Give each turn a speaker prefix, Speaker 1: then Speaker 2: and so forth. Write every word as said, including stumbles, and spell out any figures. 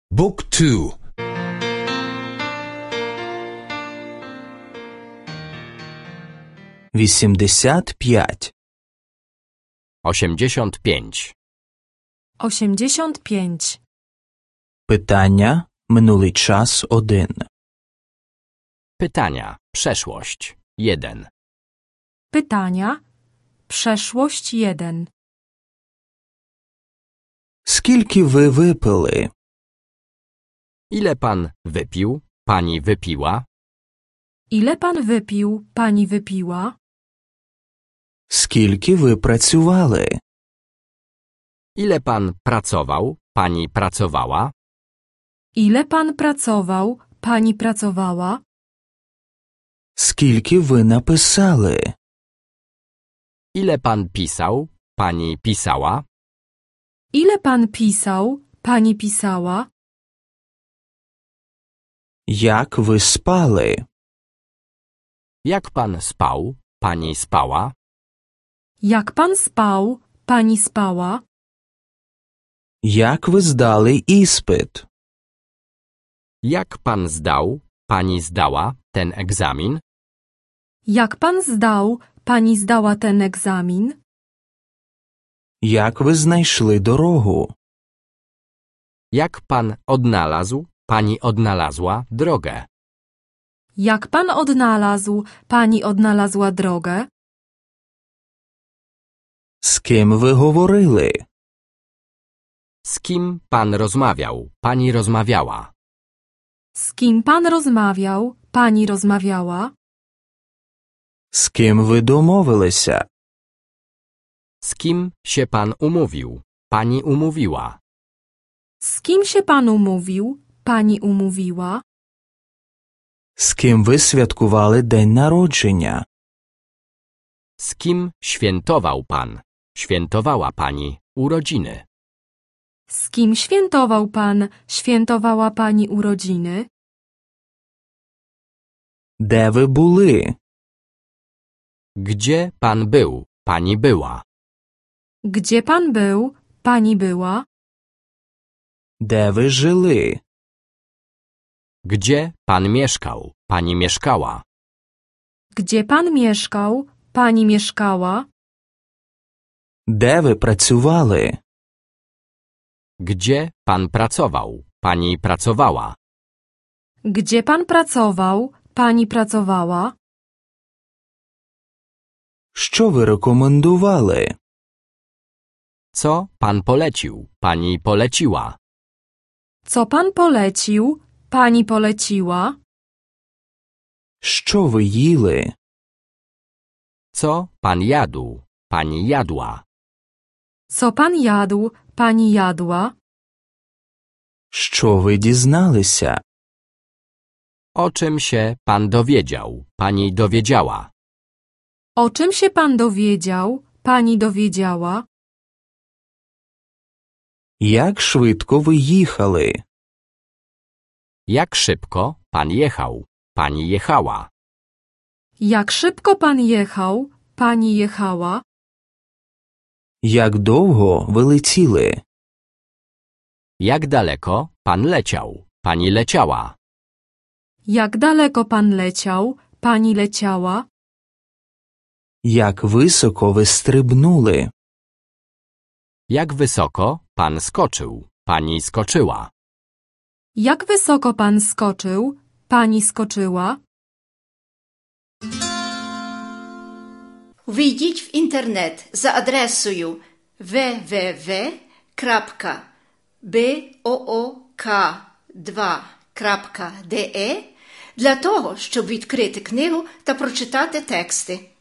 Speaker 1: Book two.
Speaker 2: Вісімдесят п'ять.
Speaker 3: osiemdziesiąt pięć.
Speaker 4: osiemdziesiąt pięć.
Speaker 2: Питання минулий час один.
Speaker 3: Pytania. Przeszłość. jeden.
Speaker 4: Pytania. Przeszłość jeden.
Speaker 2: Скільки ви випили?
Speaker 3: Ile pan wypił? Pani wypiła?
Speaker 4: Ile pan wypił? Pani wypiła?
Speaker 2: Скільки ви працювали?
Speaker 3: Ile pan pracował? Pani pracowała?
Speaker 4: Ile pan pracował? Pani pracowała?
Speaker 2: Скільки ви написали?
Speaker 3: Ile pan pisał? Pani pisała?
Speaker 4: Ile pan pisał? Pani pisała?
Speaker 2: Як ви спали?
Speaker 3: Jak pan spał? Pani spała?
Speaker 4: Jak pan spał? Pani spała?
Speaker 2: Як ви здали іспит?
Speaker 3: Jak pan zdał? Pani zdała ten egzamin?
Speaker 4: Jak pan zdał? Pani zdała ten egzamin?
Speaker 2: Як ви знайшли дорогу?
Speaker 3: Jak pan odnalazł? Pani odnalazła drogę.
Speaker 4: Jak pan odnalazł? Pani odnalazła drogę?
Speaker 2: З ким ви говорили?
Speaker 3: Z kim pan rozmawiał? Pani rozmawiała.
Speaker 4: Z kim pan rozmawiał? Pani rozmawiała?
Speaker 2: З ким ви домовилися?
Speaker 3: Z kim się pan umówił? Pani umówiła.
Speaker 4: Z kim się pan umówił? Pani umówiła?
Speaker 2: З ким ви святкували день народження?
Speaker 3: Z kim świętował pan? Świętowała pani urodziny.
Speaker 4: Z kim świętował pan? Świętowała pani urodziny?
Speaker 2: Де ви були?
Speaker 3: Gdzie pan był? Pani była.
Speaker 4: Gdzie pan był? Pani była?
Speaker 2: Де ви жили?
Speaker 3: Gdzie pan mieszkał? Pani mieszkała.
Speaker 4: Gdzie pan mieszkał? Pani mieszkała?
Speaker 2: Де ви працювали?
Speaker 3: Gdzie pan pracował? Pani pracowała.
Speaker 4: Gdzie pan pracował? Pani pracowała?
Speaker 2: Що ви рекомендували?
Speaker 3: Co pan polecił? Pani poleciła.
Speaker 4: Co pan polecił? Pani poleciła?
Speaker 2: Що ви їли?
Speaker 3: Co pan jadł? Pani jadła.
Speaker 4: Co pan jadł? Pani jadła?
Speaker 2: Що ви дізналися?
Speaker 3: O czym się pan dowiedział? Pani dowiedziała.
Speaker 4: O czym się pan dowiedział? Pani dowiedziała?
Speaker 2: Як швидко ви їхали?
Speaker 3: Jak szybko pan jechał? Pani jechała.
Speaker 4: Jak szybko pan jechał? Pani jechała?
Speaker 2: Як довго ви летіли?
Speaker 3: Jak daleko pan leciał? Pani leciała.
Speaker 4: Jak daleko pan leciał? Pani leciała?
Speaker 2: Як високо ви стрибнули?
Speaker 3: Jak wysoko pan skoczył? Pani skoczyła.
Speaker 4: Jak wysoko pan skoczył? Pani skoczyła?
Speaker 5: Wejdziіть в інтернет за адресою w w w крапка book два крапка de для того, щоб відкрити книгу та прочитати тексти.